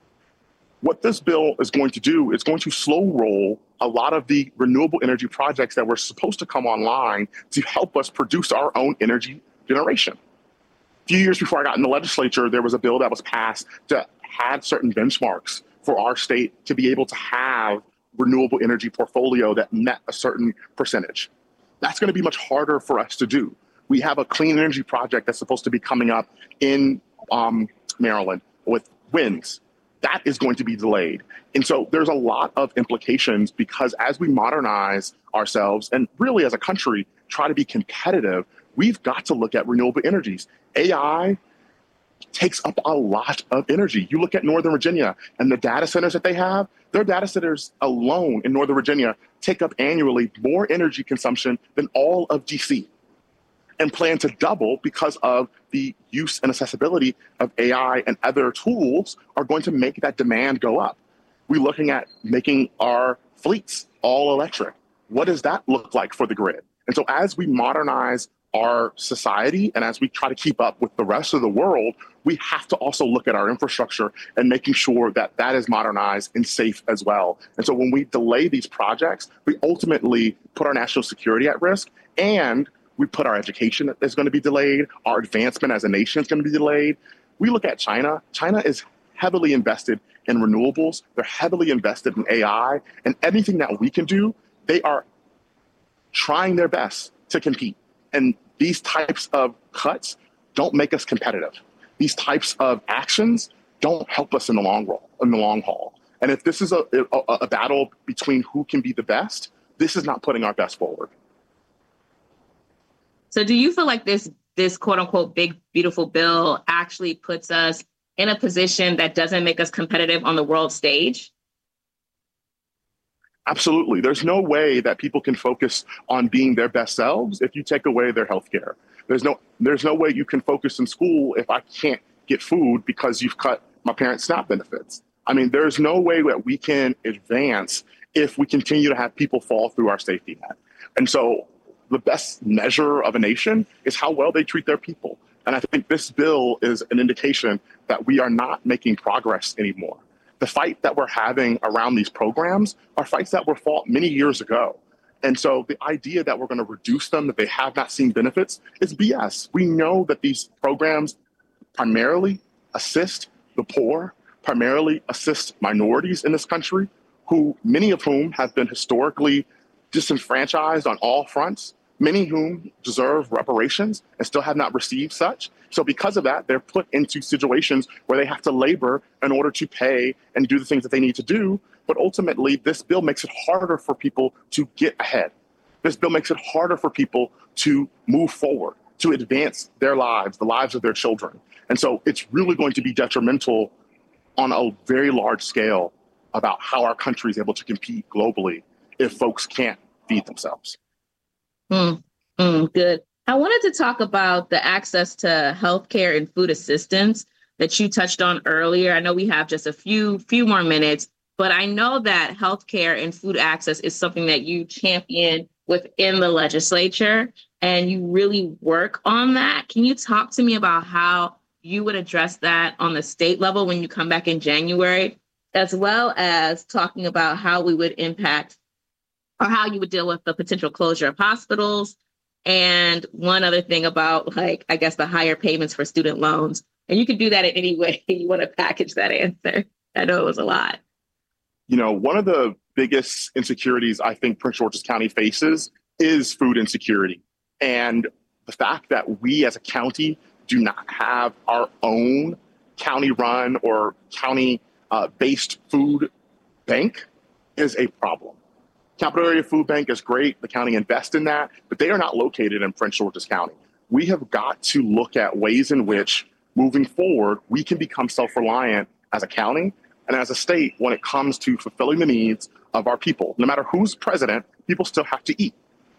What this bill is going to do is going to slow roll a lot of the renewable energy projects that were supposed to come online to help us produce our own energy generation. A few years before I got in the legislature, there was a bill that was passed to have certain benchmarks for our state to be able to have renewable energy portfolio that met a certain percentage. That's going to be much harder for us to do. We have a clean energy project that's supposed to be coming up in um, Maryland with winds. That is going to be delayed. And so there's a lot of implications because as we modernize ourselves and really as a country try to be competitive, we've got to look at renewable energies. A I takes up a lot of energy. You look at Northern Virginia and the data centers that they have, their data centers alone in Northern Virginia take up annually more energy consumption than all of D C and plan to double because of the use and accessibility of A I and other tools are going to make that demand go up. We're looking at making our fleets all electric. What does that look like for the grid? And so as we modernize our society and as we try to keep up with the rest of the world, we have to also look at our infrastructure and making sure that that is modernized and safe as well. And so when we delay these projects, we ultimately put our national security at risk, and we put our education that is going to be delayed. Our advancement as a nation is going to be delayed. We look at China. China is heavily invested in renewables. They're heavily invested in A I. And anything that we can do, they are trying their best to compete. And these types of cuts don't make us competitive. These types of actions don't help us in the long run, in the long haul. And if this is a, a, a battle between who can be the best, this is not putting our best forward. So do you feel like this, this quote unquote big, beautiful bill actually puts us in a position that doesn't make us competitive on the world stage? Absolutely. There's no way that people can focus on being their best selves if you take away their health care. There's no, there's no way you can focus in school if I can't get food because you've cut my parents' SNAP benefits. I mean, there's no way that we can advance if we continue to have people fall through our safety net. And so the best measure of a nation is how well they treat their people. And I think this bill is an indication that we are not making progress anymore. The fight that we're having around these programs are fights that were fought many years ago. And so the idea that we're going to reduce them, that they have not seen benefits, is B S. We know that these programs primarily assist the poor, primarily assist minorities in this country, who many of whom have been historically disenfranchised on all fronts, many of whom deserve reparations and still have not received such. So because of that, they're put into situations where they have to labor in order to pay and do the things that they need to do. But ultimately, this bill makes it harder for people to get ahead. This bill makes it harder for people to move forward, to advance their lives, the lives of their children. And so it's really going to be detrimental on a very large scale about how our country is able to compete globally if folks can't feed themselves. Mm, mm, good. I wanted to talk about the access to healthcare and food assistance that you touched on earlier. I know we have just a few few more minutes, but I know that healthcare and food access is something that you champion within the legislature, and you really work on that. Can you talk to me about how you would address that on the state level when you come back in January, as well as talking about how we would impact or how you would deal with the potential closure of hospitals? And one other thing about, like, I guess the higher payments for student loans. And you can do that in any way you want to package that answer. I know it was a lot. You know, one of the biggest insecurities I think Prince George's County faces is food insecurity. And the fact that we as a county do not have our own county-run or county-based uh, food bank is a problem. Capital Area Food Bank is great. The county invests in that, but they are not located in Prince George's County. We have got to look at ways in which, moving forward, we can become self-reliant as a county and as a state when it comes to fulfilling the needs of our people. No matter who's president, people still have to eat.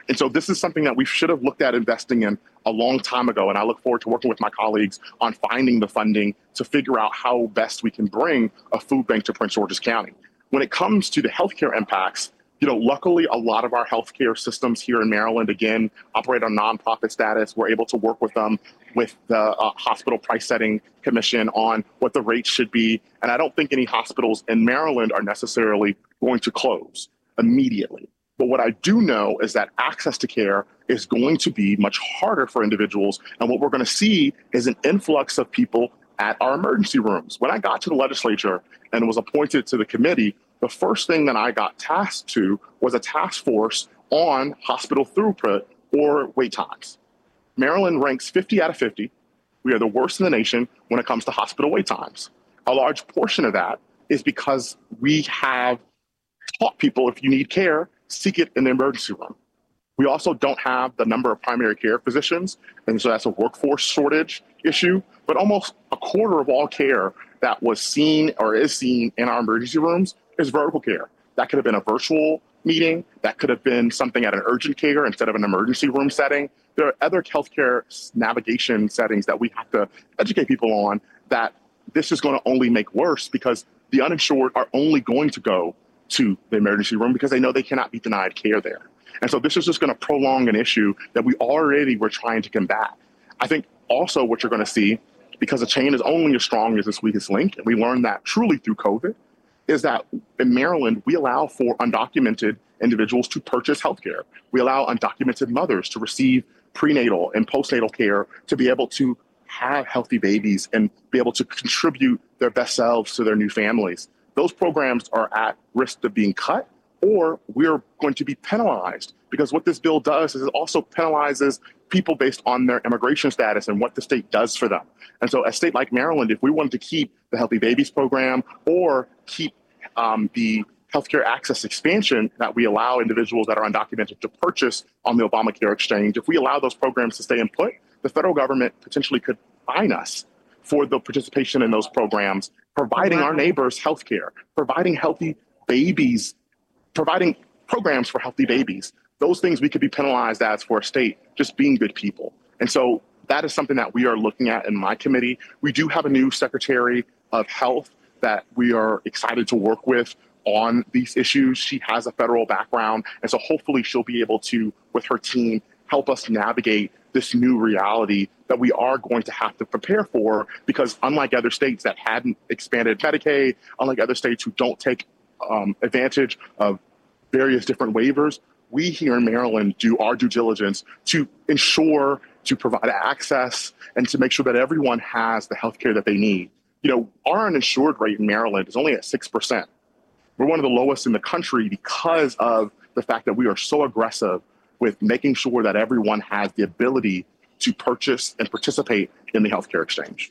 And so this is something that we should have looked at investing in a long time ago. And I look forward to working with my colleagues on finding the funding to figure out how best we can bring a food bank to Prince George's County. When it comes to the healthcare impacts, you know, luckily, a lot of our healthcare systems here in Maryland, again, operate on nonprofit status. We're able to work with them with the uh, Hospital Price Setting Commission on what the rates should be. And I don't think any hospitals in Maryland are necessarily going to close immediately. But what I do know is that access to care is going to be much harder for individuals. And what we're going to see is an influx of people at our emergency rooms. When I got to the legislature and was appointed to the committee, the first thing that I got tasked to was a task force on hospital throughput or wait times. Maryland ranks fifty out of fifty. We are the worst in the nation when it comes to hospital wait times. A large portion of that is because we have taught people, if you need care, seek it in the emergency room. We also don't have the number of primary care physicians, and so that's a workforce shortage issue. But almost a quarter of all care that was seen or is seen in our emergency rooms is vertical care. That could have been a virtual meeting. That could have been something at an urgent care instead of an emergency room setting. There are other healthcare navigation settings that we have to educate people on that this is going to only make worse because the uninsured are only going to go to the emergency room because they know they cannot be denied care there. And so this is just going to prolong an issue that we already were trying to combat. I think also what you're going to see, because a chain is only as strong as its weakest link, and we learned that truly through COVID, is that in Maryland, we allow for undocumented individuals to purchase healthcare. We allow undocumented mothers to receive prenatal and postnatal care to be able to have healthy babies and be able to contribute their best selves to their new families. Those programs are at risk of being cut, or we're going to be penalized, because what this bill does is it also penalizes people based on their immigration status and what the state does for them. And so a state like Maryland, if we wanted to keep the Healthy Babies program or keep um, the healthcare access expansion that we allow individuals that are undocumented to purchase on the Obamacare exchange, if we allow those programs to stay in put, the federal government potentially could fine us for the participation in those programs, providing our neighbors healthcare, providing healthy babies, providing programs for healthy babies. Those things we could be penalized as for a state just being good people. And so that is something that we are looking at in my committee. We do have a new Secretary of Health that we are excited to work with on these issues. She has a federal background, and so hopefully she'll be able to, with her team, help us navigate this new reality that we are going to have to prepare for, because unlike other states that hadn't expanded Medicaid, unlike other states who don't take um, advantage of various different waivers, we here in Maryland do our due diligence to ensure to provide access and to make sure that everyone has the health care that they need. You know, our uninsured rate in Maryland is only at six percent. We're one of the lowest in the country because of the fact that we are so aggressive with making sure that everyone has the ability to purchase and participate in the healthcare exchange.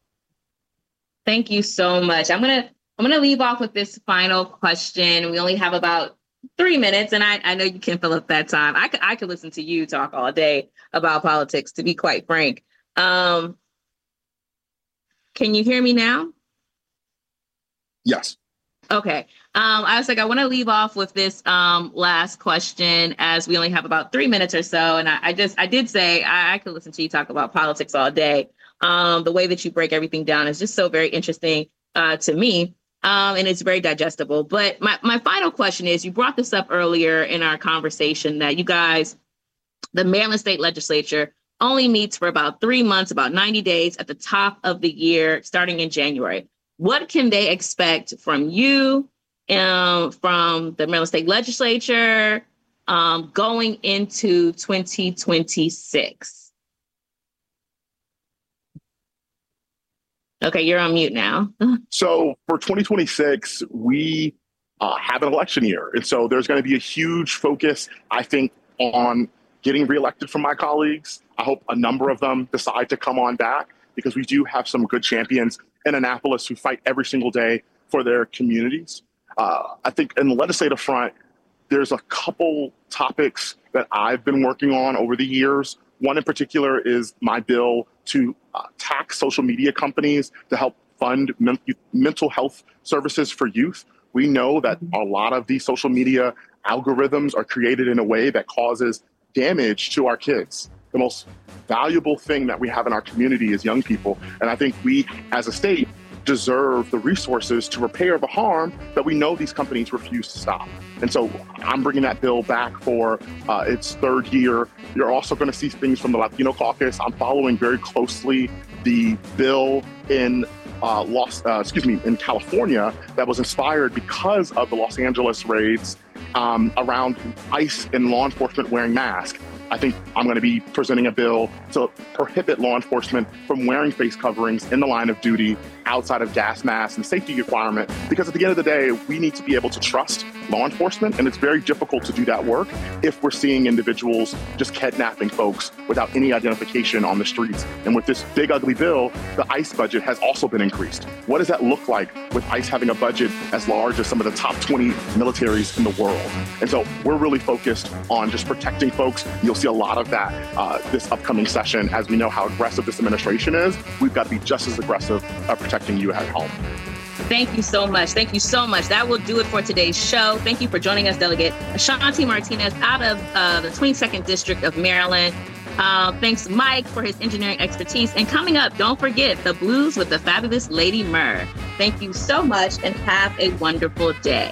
Thank you so much. I'm gonna I'm gonna leave off with this final question. We only have about three minutes, and I, I know you can fill up that time. I could I could listen to you talk all day about politics, to be quite frank. Um, can you hear me now? Yes. Okay. Um, I was like, I want to leave off with this um, last question, as we only have about three minutes or so. And I, I just, I did say I, I could listen to you talk about politics all day. Um, the way that you break everything down is just so very interesting uh, to me. Um, and it's very digestible. But my, my final question is, you brought this up earlier in our conversation that you guys, the Maryland State Legislature, only meets for about three months, about ninety days at the top of the year, starting in January. What can they expect from you, um, from the Maryland State Legislature, um, going into twenty twenty-six? Okay, you're on mute now. So for twenty twenty-six, we uh, have an election year. And so there's going to be a huge focus, I think, on getting reelected from my colleagues. I hope a number of them decide to come on back, because we do have some good champions in Annapolis who fight every single day for their communities. Uh, I think in the legislative front, there's a couple topics that I've been working on over the years. One in particular is my bill to uh, tax social media companies to help fund men- mental health services for youth. We know that a lot of these social media algorithms are created in a way that causes damage to our kids. The most valuable thing that we have in our community is young people. And I think we, as a state, deserve the resources to repair the harm that we know these companies refuse to stop. And so I'm bringing that bill back for uh, its third year. You're also going to see things from the Latino caucus. I'm following very closely the bill in uh, Los, uh, excuse me, in California that was inspired because of the Los Angeles raids um, around ICE and law enforcement wearing masks. I think I'm going to be presenting a bill to prohibit law enforcement from wearing face coverings in the line of duty outside of gas masks and safety requirement, because at the end of the day, we need to be able to trust law enforcement, and it's very difficult to do that work if we're seeing individuals just kidnapping folks without any identification on the streets. And with this big, ugly bill, the ICE budget has also been increased. What does that look like with ICE having a budget as large as some of the top twenty militaries in the world? And so we're really focused on just protecting folks. You'll see a lot of that uh, this upcoming session. As we know how aggressive this administration is, we've got to be just as aggressive at protecting you at home. Thank you so much. Thank you so much. That will do it for today's show. Thank you for joining us, Delegate Ashanti Martinez out of uh, the twenty-second District of Maryland. Uh, thanks, Mike, for his engineering expertise. And coming up, don't forget the blues with the fabulous Lady Murr. Thank you so much and have a wonderful day.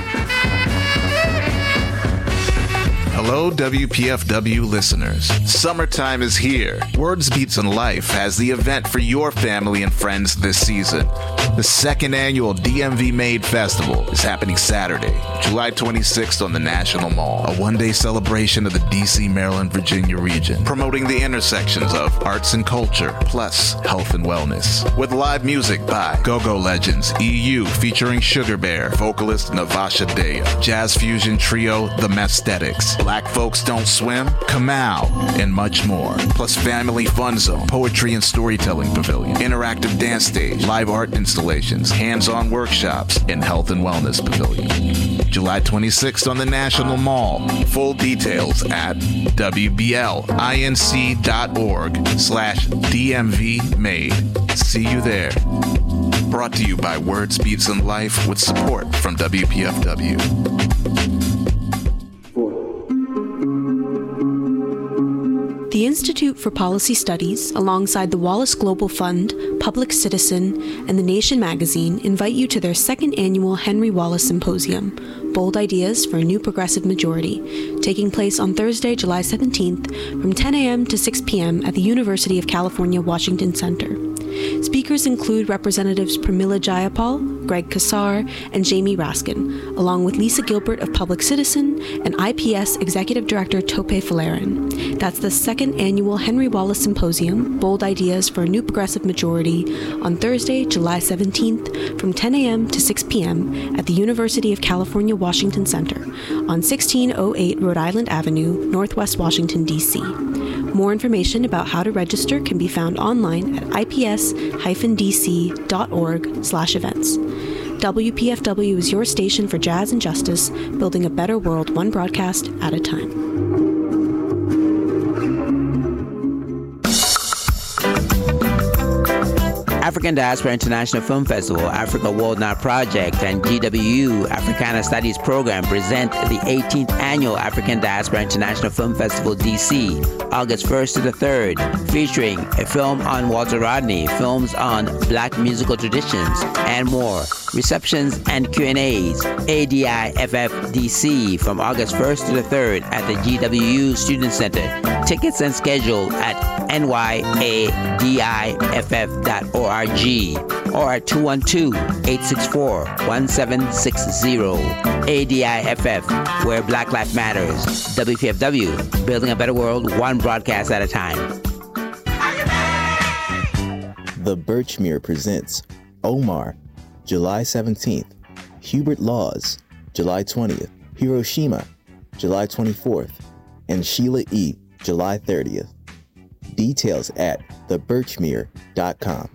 Hello, W P F W listeners. Summertime is here. Words Beats and Life has the event for your family and friends this season. The second annual D M V Made Festival is happening Saturday, July twenty-sixth on the National Mall, a one-day celebration of the D C, Maryland, Virginia region, promoting the intersections of arts and culture, plus health and wellness. With live music by Go-Go Legends, E U featuring Sugar Bear, vocalist Navasha Dea, jazz fusion trio The Mesthetics, Black Folks Don't Swim, Kamau, and much more. Plus family fun zone, poetry and storytelling pavilion, interactive dance stage, live art installations, hands-on workshops, and health and wellness pavilion. July twenty-sixth on the National Mall. Full details at wblinc.org slash DMV See you there. Brought to you by Words Beats and Life with support from W P F W. The Institute for Policy Studies, alongside the Wallace Global Fund, Public Citizen, and The Nation magazine, invite you to their second annual Henry Wallace Symposium, Bold Ideas for a New Progressive Majority, taking place on Thursday, July seventeenth, from ten a.m. to six p.m. at the University of California, Washington Center. Speakers include Representatives Pramila Jayapal, Greg Kassar, and Jamie Raskin, along with Lisa Gilbert of Public Citizen and I P S Executive Director Tope Falarin. That's the second annual Henry Wallace Symposium, Bold Ideas for a New Progressive Majority, on Thursday, July seventeenth, from ten a.m. to six p.m. at the University of California, Washington Center, on sixteen oh eight Rhode Island Avenue, Northwest Washington, D C More information about how to register can be found online at ips d c dot org slash events. W P F W is your station for jazz and justice, building a better world one broadcast at a time. African Diaspora International Film Festival, Africa World Now Project, and G W U Africana Studies Program present the eighteenth Annual African Diaspora International Film Festival D C, August first to the third, featuring a film on Walter Rodney, films on Black musical traditions, and more. Receptions and Q and A's. A D I F F D C from August first to the third at the G W U Student Center. Tickets and schedule at N Y A D I F F dot org or at two one two, eight six four, one seven six zero. A D I F F, where Black Life Matters. W P F W, building a better world one broadcast at a time. The Birchmere presents Omar, July seventeenth, Hubert Laws, July twentieth, Hiroshima, July twenty-fourth, and Sheila E., July thirtieth. Details at the birchmere dot com.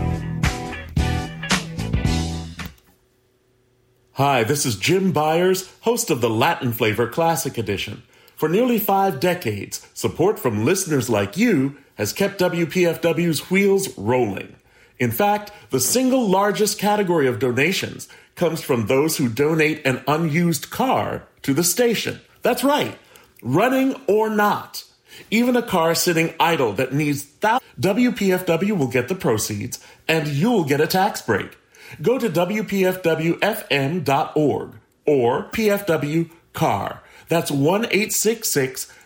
Hi, this is Jim Byers, host of the Latin Flavor Classic Edition. For nearly five decades, support from listeners like you has kept W P F W's wheels rolling. In fact, the single largest category of donations comes from those who donate an unused car to the station. That's right. running or not. Even a car sitting idle that needs thousands, W P F W will get the proceeds and you'll get a tax break. Go to W P F W F M dot org or P F W C A R. That's one eight six six